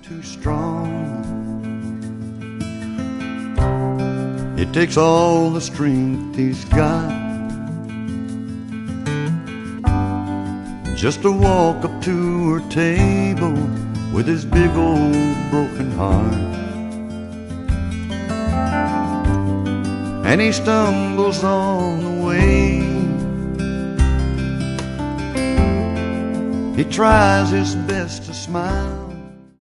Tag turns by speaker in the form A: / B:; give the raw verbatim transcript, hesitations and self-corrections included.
A: too strong. It takes all the strength he's got just to walk up to her table with his big old broken heart. And he stumbles on the way. He tries his best to smile,